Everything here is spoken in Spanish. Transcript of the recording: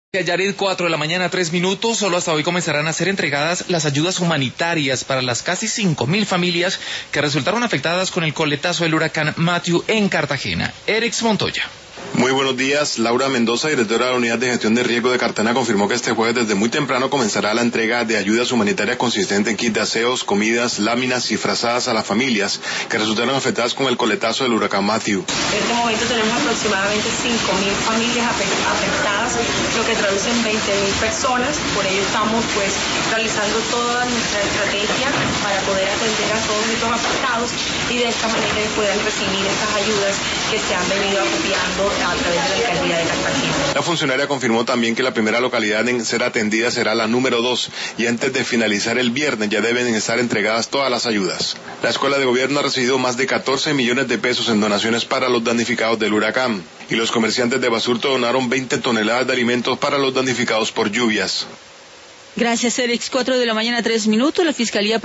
Yarit, 4 de la mañana, 3 minutos. Solo hasta hoy comenzarán a ser entregadas las ayudas humanitarias para las casi 5.000 familias que resultaron afectadas con el coletazo del huracán Matthew en Cartagena. Erix Montoya. Muy buenos días. Laura Mendoza, directora de la Unidad de Gestión de Riesgo de Cartagena, confirmó que este jueves desde muy temprano comenzará la entrega de ayudas humanitarias consistente en kits de aseos, comidas, láminas y frazadas a las familias que resultaron afectadas con el coletazo del huracán Matthew. En este momento tenemos aproximadamente 5.000 familias afectadas, lo que traduce en 20.000 personas. Por ello estamos realizando toda nuestra estrategia para poder atender a todos estos afectados y de esta manera puedan recibir estas ayudas que se han venido acopiando a través de la alcaldía de Cartagena. La funcionaria confirmó también que la primera localidad en ser atendida será la número 2 y antes de finalizar el viernes ya deben estar entregadas todas las ayudas. La Escuela de Gobierno ha recibido más de 14 millones de pesos en donaciones para los damnificados del huracán y los comerciantes de Basurto donaron 20 toneladas de alimentos para los damnificados por lluvias. Gracias, Erix. 4 de la mañana, 3 minutos. La Fiscalía